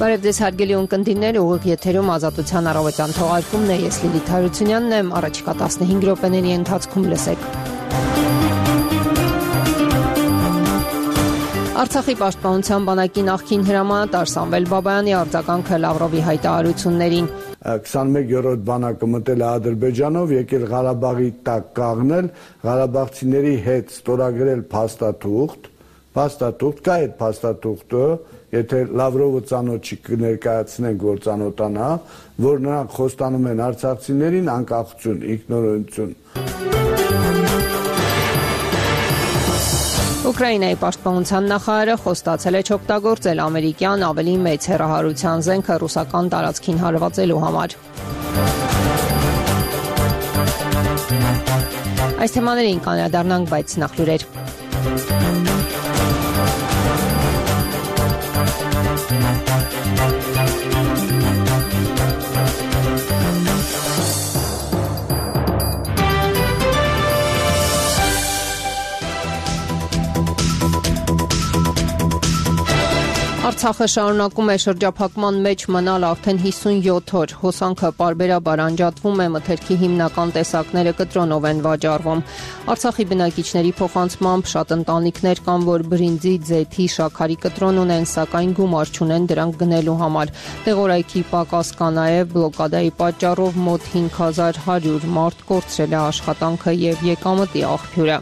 Բարև ձեզ հարգելի ունկնդիրներ, ուղիղ եթերում Ազատության առավոտյան թողարկումն է, ես Լիլիթ Հարությունյանն եմ, առաջիկա 15 րոպեների ընթացքում լսեք։ Արցախի պաշտպանության բանակի նախկին հրամանատար Սամվել Բաբայանի արձագանքը Լավրովի հայտարարություններին։ 21-րդ բանակը մտել է Ադրբեջանով, եկել Ղարաբաղի տակ կաղնել, ղարաբաղցիների հետ ստորագրել փաստաթուղթ, կա այդ փաստաթուղթը, եթե Լավրովը ծանոթ չի կներկայացնենք, որ ծանոթանա, որ նրանք խոստանում են արցախցիներին անկախություն, ինքնորոշություն։ Ուկրաինայի պաշտպանության նախարարը խոստացել է չօգտագործել ամերիկյան ավելի մեծ հեռահարության զենքը ռուսական տարածքին հարվածելու համար։ Այս թեմաներին կանրադառնանք, բայց նախ լուրեր։ Արցախը շարունակում է շրջափակման մեջ մնալ արդեն 57 օր։ Հոսանքը պարբերաբար անջատվում է, մթերքի հիմնական տեսակները կտրոնով են վաճառվում։ Արցախի բնակիչների փոխանցմամբ շատ ընտանիքներ կան, որ բրինձի, ձեթի, շաքարի կտրոն ունեն, սակայն գումար չունեն դրանք գնելու համար։ Տեղորայքի պակաս կա նաև, բլոկադայի պատճառով մոտ 5100 մարդ կորցրել է աշխատանքը եւ եկամտի աղբյուրը։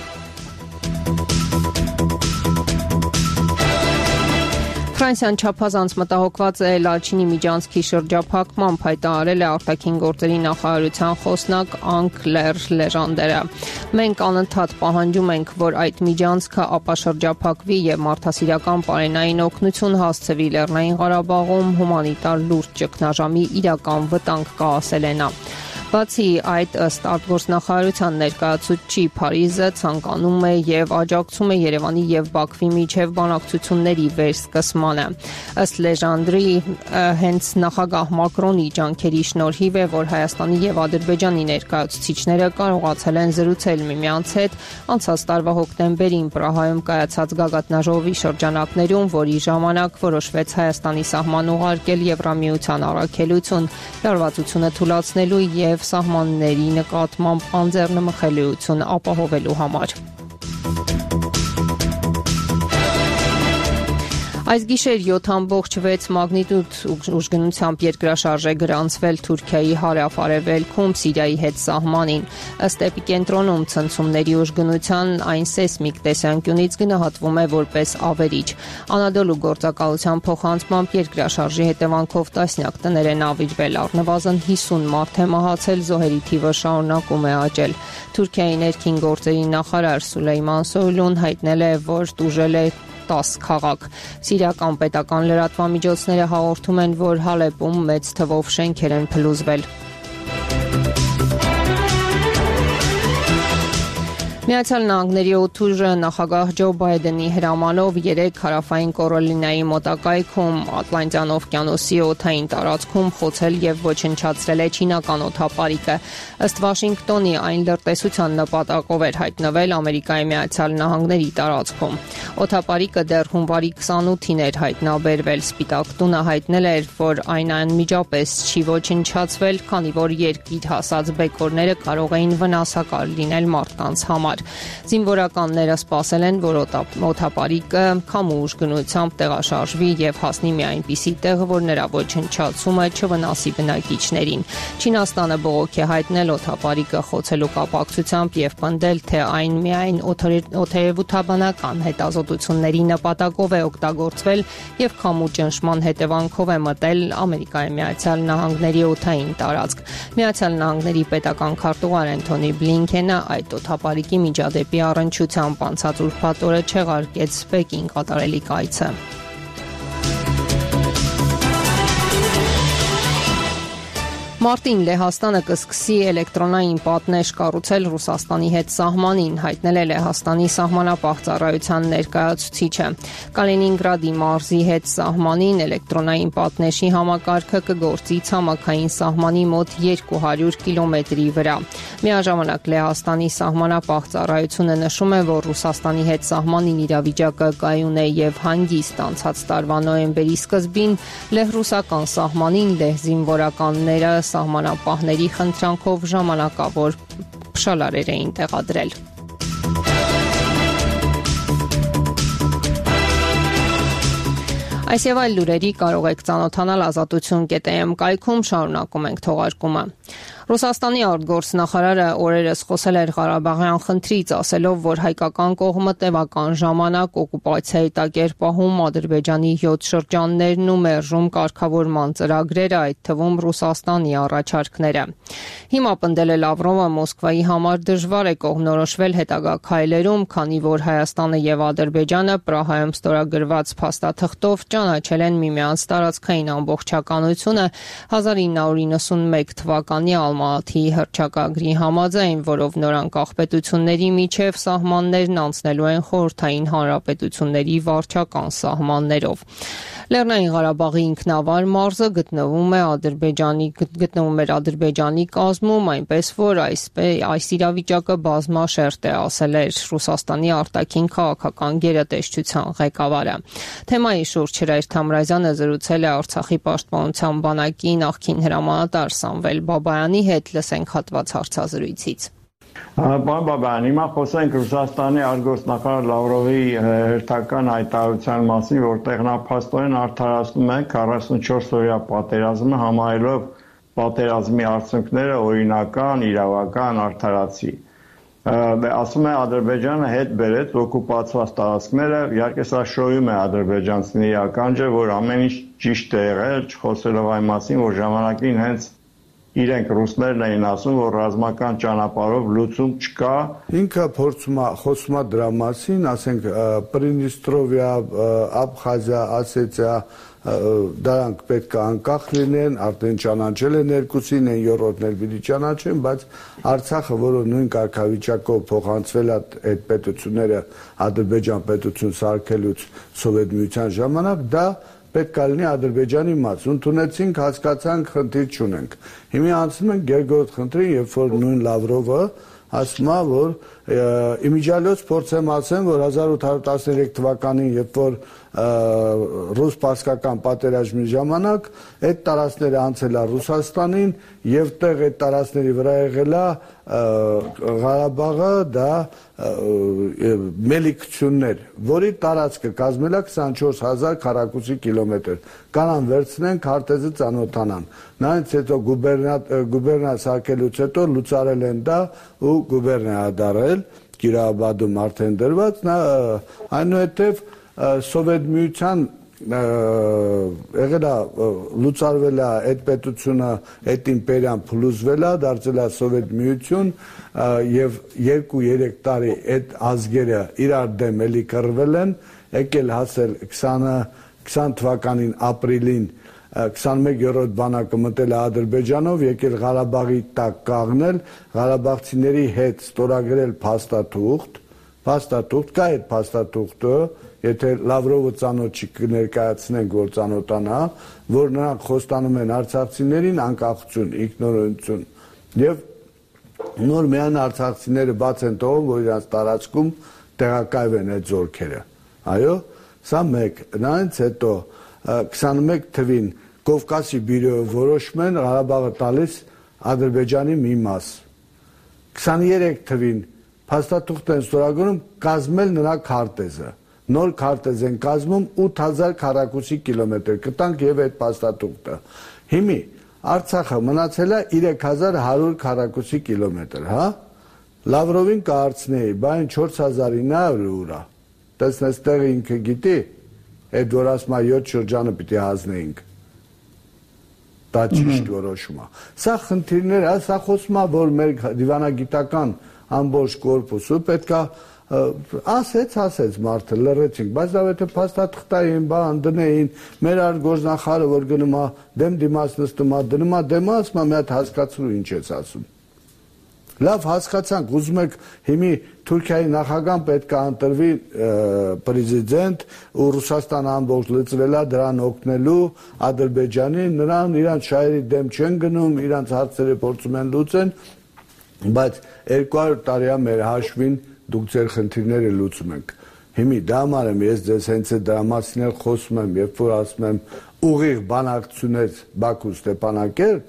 Ֆրանսիան չափազանց մտահոգված է Լաչինի միջանցքի շրջափակմամբ, հայտարարել է արտաքին գործերի նախարարության խոսնակ Անկլեր Լեժանդերը։ Մենք անընդհատ պահանջում ենք, որ այդ միջանցքը ապաշրջափակվի եւ մարդասիրական պարենային օգնություն հասցվի Լեռնային Ղարաբաղում հումանիտար լուրջ ճգնաժամի իրական վտանգ կա, ասել է նա։ Բացի այդ, ըստ արտգործնախարարության ներկայացուցչի, Փարիզը ցանկանում է եւ աջակցում է Երևանի եւ Բաքվի միջև բանակցությունների վերսկսմանը։ Ըստ Լեժանդրի, հենց նախագահ Մակրոնի ջանքերի շնորհիվ է, որ Հայաստանի եւ Ադրբեջանի ներկայացուցիչները կարողացել են զրուցել միմյանց հետ անցած տարվա հոկտեմբերին Պրահայում կայացած գագաթնաժողովի շրջանակներում, որի ժամանակ որոշվեց Հայաստանի սահման ուղարկել Եվրամիության առաքելություն, լարվածությունը թույլատնելու եւ սահմանների նկատմամբ անձեռնմխելիություն ապահովելու համար։ Այս գիշեր 7.6 մագնիտուդ ուժգնությամբ երկրաշարժ է գրանցվել Թուրքիայի հարավ-արևելքում Սիրիայի հետ սահմանին։ Ըստ էպիկենտրոնում ցնցումների ուժգնության այն սեյսմիկ տեսանկյունից գնահատվում է որպես ավերիչ։ Անադոլու գործակալության փոխանցմամբ երկրաշարժի հետևանքով տասնյակ տներ են ավիրվել, առնվազն 50 մարդ է մահացել, զոհերի թիվը շարունակում է աճել։ Թուրքիայի ներքին գործերի նախարար Սուլեյման Սոյլուն հայտնել է, որ տուժել է 10 քաղաք։ Սիրիական պետական լրատվամիջոցները հաղորդում են, որ Հալեպում մեծ թվով շենքեր են փլուզվել։ Միացյալ Նահանգների օդուժը նախագահ Ջո Բայդենի հրամանով 3 հարավային Կարոլինայի մոտակայքում Ատլանտյան օվկիանոսի օդային տարածքում խոցել եւ ոչնչացրել է չինական օդապարիկը։ Ըստ Վաշինգտոնի, այն լրտեսության նպատակով էր հայտնվել Ամերիկայի Միացյալ Նահանգների տարածքում։ Օդապարիկը դեռ հունվարի 28-ին էր հայտնաբերվել։ Սպիտակ տունը հայտնել էր, որ այն անմիջապես չի ոչնչացվել, քանի որ երկիր հասած բեկորները կարող էին վնասակար լինել մարդկանց համար։ Զինվորականները սպասել են, որ օդապարիկը քամու ուժգնությամբ տեղաշարժվի եւ հասնի մի այնպիսի տեղ, որ նրա ոչնչացումը չվնասի բնակիչներին։ Չինաստանը բողոք է հայտնել օդապարիկը խոցելու կապակցությամբ եւ պնդել, թե այն միայն օդերևութաբանական հետազոտությունների նպատակով է օգտագործվել եւ քամու ճնշման հետևանքով է մտել Ամերիկայի Միացյալ Նահանգների օդային տարածք։ Միացյալ Նահանգների պետական քարտուղար Անթոնի Բլինքենը այդ օդապարիկի միջադեպի առնչությամբ անցած ուրբաթ օրը չեղարկեց Պեկին կատարելիք այցը։ Մարտին Լեհաստանը կսկսի էլեկտրոնային պատնեշ կառուցել Ռուսաստանի հետ սահմանին, հայտնել է Լեհաստանի սահմանապահ ծառայության ներկայացուցիչը։ Կալինինգրադի մարզի հետ սահմանին էլեկտրոնային պատնեշի համակարգը կգործի ցամաքային սահմանի մոտ 200 կիլոմետրի վրա։ Միաժամանակ Լեհաստանի սահմանապահ ծառայությունը նշում է, որ Ռուսաստանի հետ սահմանին իրավիճակը կայուն է եւ հանգիստ։ Անցած տարվա նոյեմբերի սկզբին լեհ-ռուսական սահմանին լեհ զինվորականները սահմանապահների խնդրանքով ժամանակավոր փշալարեր էին տեղադրել։ Այս եւ այլ լուրերի կարող եք ծանոթանալ azatutun.am կայքում, շարունակում ենք թողարկումը։ Ռուսաստանի արտգործնախարարը օրերս խոսել էր Ղարաբաղյան խնդրից, ասելով, որ հայկական կողմը տևական ժամանակ օկուպացիայի տակ էր պահում Ադրբեջանի 7 շրջաններն ու մերժում կարգավորման ծրագրերը, այդ թվում Ռուսաստանի առաջարկները։ Հիմա պնդել է Լավրովը, Մոսկվայի համար դժվար է կողմնորոշվել հետագա քայլերում, քանի որ Հայաստանը եւ Ադրբեջանը Պրահայում ստորագրված փաստաթղթով ճանաչել են միմյանց տարածքային ամբողջականությունը 1991 թվականի Ալմատիի հռչակագրի համաձայն, որով նորանկախ պետությունների միջև սահմաններն անցնելու են խորհրդային հանրապետությունների վարչական սահմաններով։ Լեռնային Ղարաբաղի ինքնավար մարզը գտնվում էր Ադրբեջանի կազմում, այնպես որ այս իրավիճակը բազմաշերտ է, ասել էր Ռուսաստանի արտաքին քաղաքական գերատեսչության ղեկավարը։ Թեմայի շուրջ Հրայր Թամրազյանը զրուցել է Արցախի պաշտպանության բանակի նախկին հրամանատար Սամվել Բաբայանի հետ, լսենք հատված հարցազրույցից։ Պարոն Բաբայան, հիմա խոսենք Ռուսաստանի արտգործնախարար Լավրովի հերթական հայտարարության մասին, որտեղ նա փաստորեն արդարացնում է 44-օրյա պատերազմը, համարելով պատերազմի արդյունքները օրինական, իրավական, արդարացի։ Ասում է Ադրբեջանը հետ բերեց օկուպացված տարածքները, իհարկե սա շոյում է ադրբեջանցիների ականջը, որ ամեն ինչ ճիշտ է եղել, չխոսելով այն մասին, որ ժամանակին հենց իրենք ռուսներն էին ասում, որ ռազմական ճանապարհով լուծում չկա։ Ինքը խոսում է դրա մասին, ասենք Պրիդնիստրովիա, Աբխազիա, Ասետիա, դրանք պետք է անկախ լինեն, արդեն ճանաչել են երկուսին, են երրորդն էլ պիտի ճանաչեն, բայց Արցախը, որը նույն կարգավիճակով փոխանցվել է այդ պետությունները Ադրբեջան պետություն սարքելուց Սովետ միության ժամանակ, դա պետք է լինի Ադրբեջանի մաս։ Ընդունեցինք, հասկացանք, խնդիր չունենք։ Հիմա անցնում ենք երկրորդ խնդրին, երբ որ նույն Լավրովը ասում է, որ իմիջիալոց փորձեմ ասեմ, որ 1813 թվականին, երբ որ ռուս-պարսկական պատերազմի ժամանակ այդ տարածքները անցել է Ռուսաստանին եւ տեղ այդ տարածքների վրա եղել է Ղարաբաղը, դա մելիքություններ, որի տարածքը կազմել է 24000 քառակուսի կիլոմետր։ Կանան վերցնեն քարտեզը ծանոթանան։ Նրանց հետո գուբերնա սարքելուց հետո լուծարել են դա ու գուբերնա դարել Կիրաբադում արդեն դրված, այնուհետև Սովետ միության եղել է լուծարվել է այդ պետությունը, այդ իմպերիան փլուզվել է, դարձել է Սովետ միություն եւ 2-3 տարի այդ ազգերը իրար դեմ էլի կռվել են, եկել հասել 20 թվականին ապրիլին 21-րդ բանակը մտել է Ադրբեջանով, եկել Ղարաբաղի տակ կաղնել, ղարաբաղցիների հետ ստորագրել փաստաթուղթ, կա այդ փաստաթուղթը, եթե Լավրովը ծանոթ չի կներկայացնենք, որ ծանոթանա, որ նրանք խոստանում են արցախցիներին անկախություն, ինքնորոշություն եւ նոր միայն արցախցիները բաց են թողում, որ իրանց տարածքում տեղակայվեն այդ զորքերը։ Այո, սա մեկ, նրանց հետո 21 թվին Կովկասի բյուրոյը որոշում են Ղարաբաղը տալիս Ադրբեջանի մի մաս։ 23 թվին փաստաթուղթ են ստորագրում կազմել նրա քարտեզը։ Նոր քարտեզ են կազմում 8000 քառակուսի կիլոմետր, կտանք եւ այդ փաստաթուղթը։ Հիմի Արցախը մնացել է 3100 քառակուսի կիլոմետր, հա։ Լավրովին կհարցնեի, բայն 4900 ուր է։ Տեսնես տեղը ինքը գիտի, այդ որ ասում է 7 շրջանը պիտի հանձնեինք։ Դա ճիշտ որոշում է։ Սա խնդիրներ է, սա խոսում է, որ մեր դիվանագիտական ամբողջ կորպուսը պետք է ասեց մարդը, լռեցինք, բայց դա եթե փաստաթղթային բան դնեին, մեր արտգործնախարարը որ գնում է դեմ դիմաց նստում է, դնում է դեմը, ասում է մի հատ հասկացրու ինչ ես ասում։ Լավ հասկացանք, ուզում եք հիմի Թուրքիայի նախագահան պետք է ընտրվի պրեզիդենտ ու Ռուսաստանը ամբողջ լծվել է դրան օգնելու Ադրբեջանին, նրան իրանց շահերի դեմ չեն գնում, իրանց հարցերը փորձում են լուծեն, բայց 200 տարի է մեր հաշվին դուք ձեր խնդիրները լուծում եք։ Հիմի դա համար եմ ես ձեզ հենց դրա մասին էլ խոսում եմ, երբ որ ասում եմ ուղիղ բանակցություններ Բաքու Ստեփանակերտ,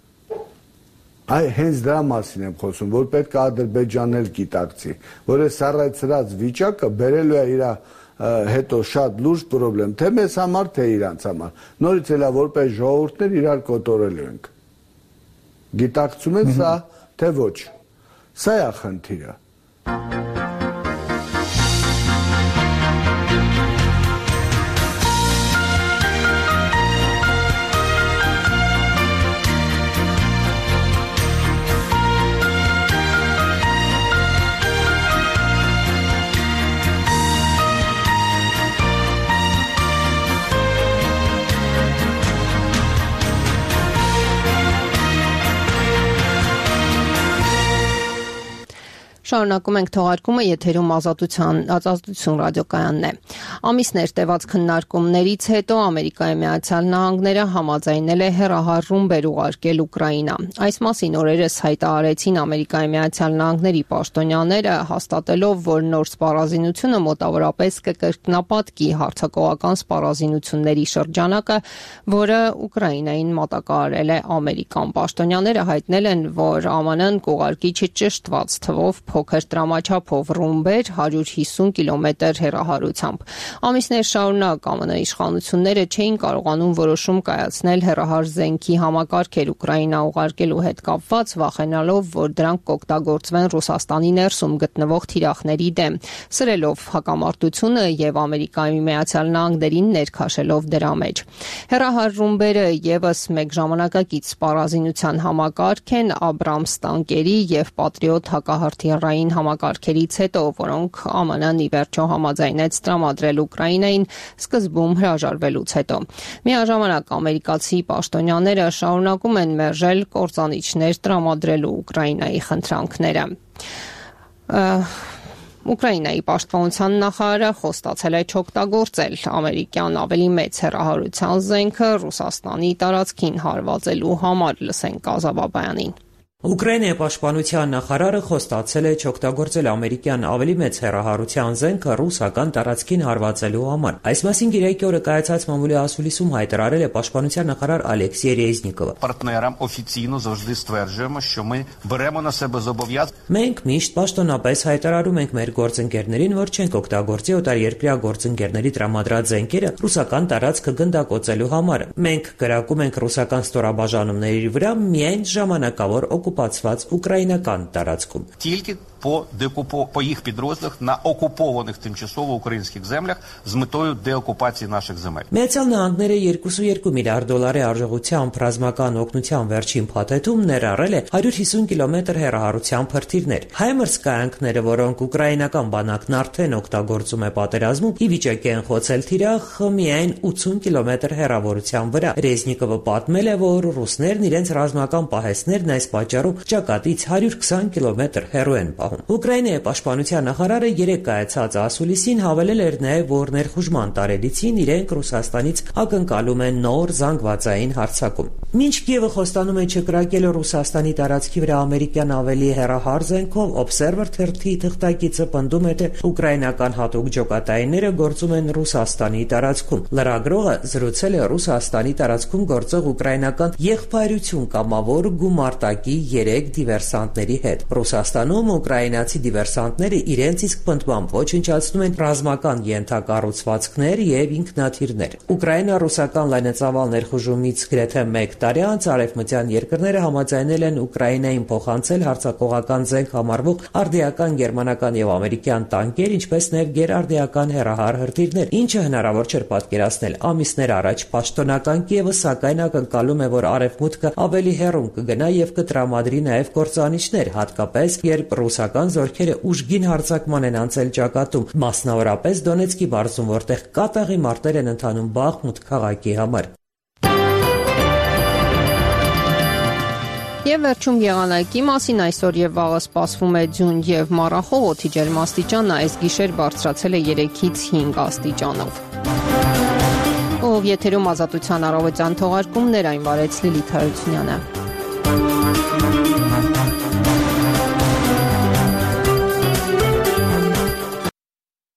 հենց դրա մասին եմ խոսում, որ պետք է Ադրբեջանն էլ գիտակցի, որ այս առայցրած վիճակը բերելու է իր հետո շատ լուրջ պրոբլեմ, թե մեզ համար, թե իրանց համար։ Նորից էլ որպես ժողովուրդներ իրար կոտորելու ենք։ Գիտակցում են սա, թե ոչ։ Սա է խնդիրը։ Շարունակում ենք թողարկումը, եթերում ազատություն ռադիոկայանն է։ Ամիսներ տևած քննարկումներից հետո Ամերիկայի Միացյալ Նահանգները համաձայնել է հեռահար ռումբեր ուղարկել Ուկրաինա։ Այս մասին օրերս հայտարարեցին Ամերիկայի Միացյալ Նահանգների պաշտոնյաները, հաստատելով, որ նոր սպառազինությունը մոտավորապես կկրկնապատկի հարձակողական սպառազինությունների շրջանակը, որը Ուկրաինային մատակարարել է Ամերիկան։ Պաշտոնյաները հայտնել են, որ ԱՄՆ-ն կուղարկի չճշտված թվով փոքր տրամաչափով ռումբեր 150 կիլոմետր հեռահարությամբ։ Ամիսներ շարունակ ԱՄՆ իշխանությունները չէին կարողանում որոշում կայացնել հեռահար զենքի համակարգեր Ուկրաինա ուղարկելու հետ կապված, վախենալով, որ դրանք կօգտագործվեն Ռուսաստանի ներսում գտնվող թիրախների դեմ, սրելով հակամարտությունը եւ Ամերիկայի Միացյալ Նահանգներին ներքաշելով դրա մեջ։ Հեռահար ռումբերը եւս մեկ ժամանակակից սպառազինության համակարգ են Աբրամս տանկերի եւ Պատրիոտ հակահրթիռային համակարգերից հետո, որոնք ԱՄՆ-ն ի վերջո համաձայնեց տրամադրել Ուկրաինային սկզբում հրաժարվելուց հետո։ Միաժամանակ ամերիկացի պաշտոնյաները շարունակում են մերժել կործանիչներ տրամադրելու Ուկրաինայի խնդրանքները։ Ուկրաինայի պաշտպանության նախարարը խոստացել է չօգտագործել ամերիկյան ավելի մեծ հեռահարության զենքը Ռուսաստանի տարածքին հարվածելու համար, լսենք Ազավաբյանին։ Ուկրաինայի պաշտպանության նախարարը խոստացել է չօգտագործել ամերիկյան ավելի մեծ հեռահարության զենքը ռուսական տարածքին հարվածելու համար։ Այս մասին գիրակի օրը կայացած մամուլի ասուլիսում հայտարարել է պաշտպանության նախարար Ալեքսій Ռեզնիկովը։ Партнерам офіційно завжди стверджуємо, що ми беремо на себе зобов'язання. Մենք միշտ պաշտոնապես հայտարարում ենք մեր գործընկերներին, որ չենք օգտագործի օտարերկրյա գործընկերների տրամադրած զենքերը ռուսական տարածքը գնդակոծելու համար։ Մենք գրակում ենք ռուսական ստորաբաժանումների վրա միայն ժամանակավոր окупацված українական տարածքում. Тільки по їх підрозділах на окупованих тимчасово українських землях з метою деокупації наших земель. Միացյալ Նահանգները 2.2 միլիարդ դոլարի արժողությամբ ռազմական օգնության վերջին փաթեթում ներառել է 150 կիլոմետր հեռահարությամբ հրթիռներ։ Հայմերս կայանքները, որոնք ուկրաինական բանակն արդեն օգտագործում է պատերազմում, ի վիճակի են խոցել թիրախը միայն 80 կիլոմետր հեռավորության վրա։ Ռեզնիկովը պատմել է, որ ռուսներն իրենց ռազմական պահեստներն այս պատճառով ճակատից 120 կիլոմետր հեռու են պահում։ Ուկրաինայի պաշտպանության նախարարը երեկ կայացած ասուլիսին հավելել էր նաև, որ ներխուժման տարելիցին իրենք Ռուսաստանից ակնկալում են նոր զանգվածային հարձակում։ Մինչ Կիևը խոստանում է չկրակել Ռուսաստանի տարածքի վրա ամերիկյան ավելի հեռահար զենքով, Observer թերթի թղթակիցը պնդում է, թե ուկրաինական հատուկ ջոկատայինները գործում են Ռուսաստանի տարածքում։ Լրագրողը զրուցել է Ռուսաստանի տարածքում գործող ուկրաինական եղբայրություն կամավոր գումարտակի 3 դիվերսանտների հետ։ Ռուսաստանում ուկրաինացի դիվերսանտները իրենց իսկ պնդմամբ ոչնչացնում են ռազմական ենթակառուցվածքներ եւ ինքնաթիռներ։ Ուկրաինա-ռուսական լայնածավալ ներխուժումից գրեթե 1 տարի անց արևմտյան երկրները համաձայնել են Ուկրաինային փոխանցել հարձակողական զենք համարվող արդիական գերմանական եւ ամերիկյան տանկեր, ինչպես նաեւ գերարդիական հեռահար հրթիռներ, ինչը հնարավոր չէր պատկերացնել ամիսներ առաջ։ Պաշտոնական Կիևը սակայն ակնկալում է, որ արևմուտքը ավելի հեռուն կգնա եւ կտրամադրի տրամադրի նաև կործանիչներ, հատկապես երբ ռուսական զորքերը ուժգին հարձակման են անցել ճակատում, մասնավորապես Դոնեցկի մարզում, որտեղ կատաղի մարտեր են ընթանում Բախմուտ քաղաքի համար։ Եվ վերջում եղանակի մասին այսօր եւ վաղը սպասվում է ձյուն եւ մառախող, օդի ջերմաստիճանը այս գիշեր բարձրացել է 3-ից 5 աստիճանով։ Եթերում ազատության առավոտյան թողարկումներ, այն վարեց Լիլիթ Հարությունյանը։